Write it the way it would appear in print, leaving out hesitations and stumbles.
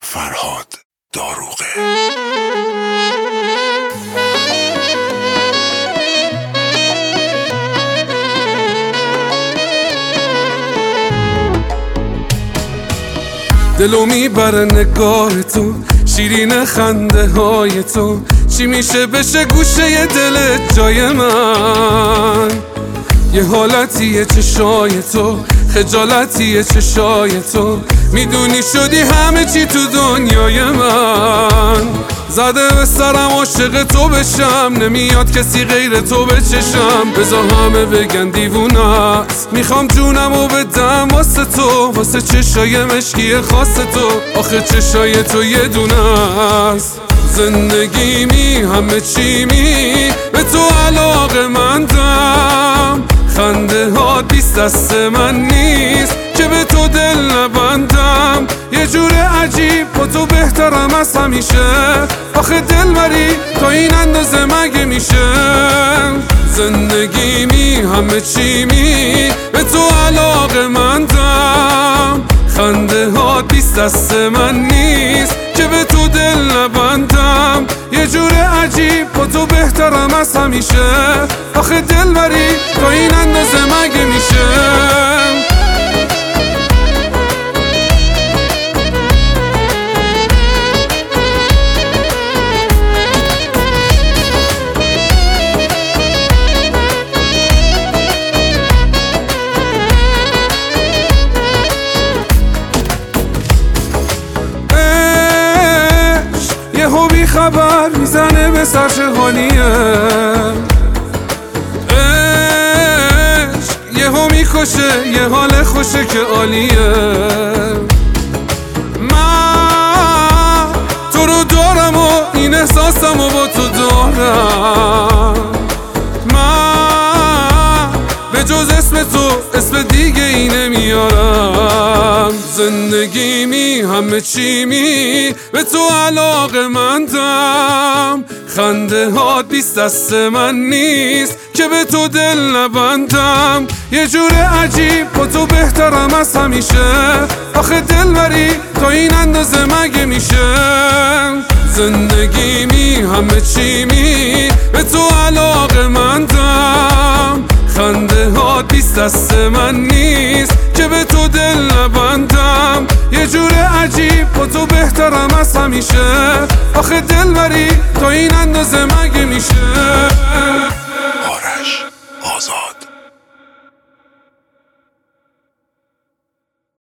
فرهاد داروغه. دلو میبره نگاه تو، شیرین خنده های تو، چی میشه بشه گوشه دلت جای من؟ یه حالتیه چشای تو، خجالتیه چشای تو، میدونی شدی همه چی تو دنیای من. زده به سرم عاشق تو بشم، نمیاد کسی غیر تو بچشم، بذار همه بگن دیوونه است، میخوام جونمو بدم واسه تو، واسه چشای مشکی خاص تو، آخه چشای تو یه دونه است. زندگیمی همه چیمی به تو علاقه مندم، خنده ها بیست دست من نیست که به تو دل نبندم، یه جور عجیب با تو بهترم از همیشه، آخه دلبری تا این اندازه مگه میشه؟ زندگیمی همه چیمی به تو علاقه مندم، خنده ها بیست دست من نیست که به تو دل نبندم، یه جور عجیب با تو بهترم از همیشه، آخه دلبری تا این اندازه مگه میشه؟ یهو بی خبر میزنه به سر چه حالیه، یهو میکشه یه حال خوشه که عالیه. من تو رو دارم و این احساسم و با تو دارم، من به جز اسم تو اسم دیگه ای نمیارم. زندگیمی همه چیمی به تو علاقه مندم، خنده ها بیست دست من نیست که به تو دل نبندم، یه جور عجیب با تو بهترم از همیشه، آخه دلبری تا این اندازه مگه میشه؟ زندگیمی همه چیمی به تو علاقه مندم، خنده ها بیست دست من نیست که به تو دل نبندم، یه جور عجیب با تو بهترم از همیشه، آخه دلبری تا این اندازه مگه میشه؟ آرش آزاد.